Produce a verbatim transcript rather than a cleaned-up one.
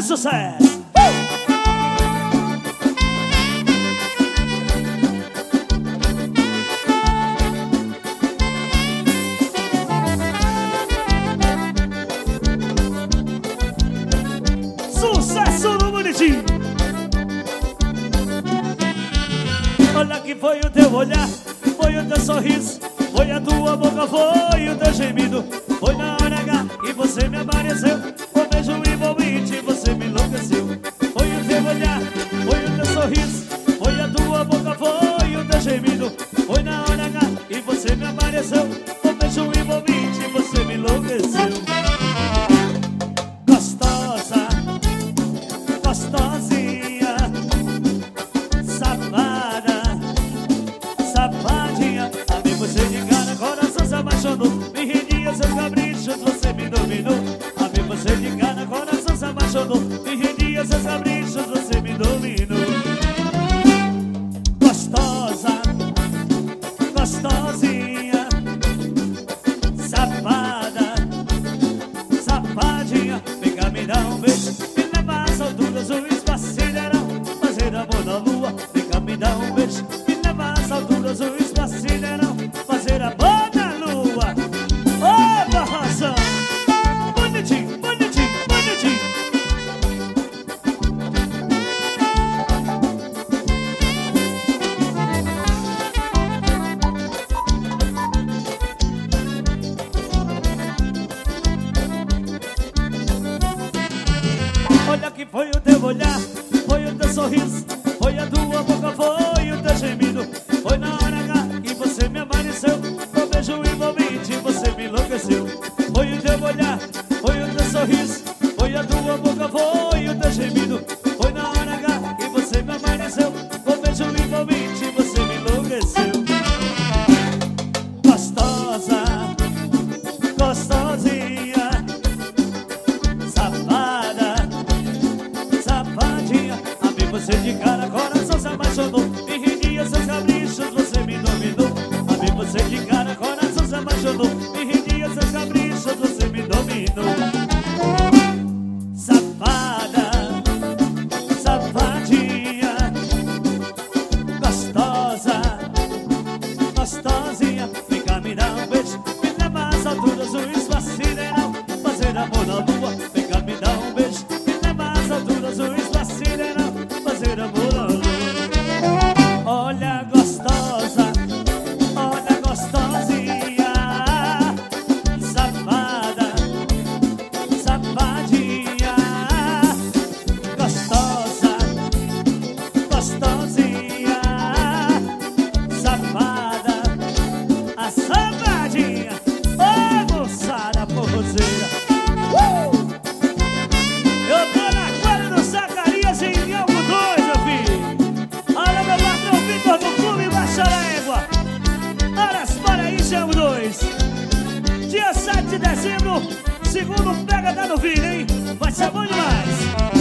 grande sucesso. Sucesso no Bonitinho. Olha que foi o teu olhar, foi o teu sorriso, foi a tua boca, foi o teu gemido. Foi na hora H que você me apareceu, o beijo envolvente, você me enlouqueceu. Foi o teu olhar, foi o teu sorriso, foi a tua boca, foi o teu gemido. Foi na hora H que você me apareceu, o beijo envolvente, você me enlouqueceu. Gostosa, gostosinha, safada, safadinha. A mim você de cara, coração se apaixonou. Me rendia seus caprichos, você me dominou. A mim você de cara, coração se apaixonou. Me rendia seus caprichos, você me dominou. Gostosa, gostosinha, safada, safadinha. Vem cá me dar um beijo, me leva às alturas, o espaço sideral, fazer amor na lua. Vem cá me dar um beijo, me leva às alturas, o espaço sideral, fazer amor na lua. Opa, razão! Bonitinho, bonitinho, bonitinho. Olha que foi o teu olhar, foi o teu sorriso, foi a tua boca, foi o teu gemido. Foi na hora H que você me apareceu, o beijo envolvente, você me enlouqueceu. Foi o teu olhar, foi o teu sorriso, foi a tua boca, foi o teu gemido. Foi na hora H que você me apareceu, o beijo envolvente, você me enlouqueceu. Gostosa, gostosinha, safada, safadinha. A mim você de cara, coração se apaixonou. Me rendia seus caprichos, você me dominou. A mim você de cara, coração se apaixonou. Me rendia seus caprichos, você me dominou. Safada, safadinha, gostosa, gostosinha. Vem cá me dar um beijo, me leva às alturas, o espaço sideral, fazer amor na lua. Vem cá me dar um beijo, me leva às alturas, o espaço sideral, fazer amor na lua. Olha gostosa, olha gostosinha, safada, safadinha, gostosa, gostosinha, safada, a safadinha. Ô moçada forrozeira, uh! Eu tô na quadra do Zacarias em Algo dois, meu filho. Olha meu patrão Vitor do Clube Baixa Égua. Horas para aí, Algo dois. Dia sete de dezembro, segundo pega da novilha, hein? Vai ser bom demais.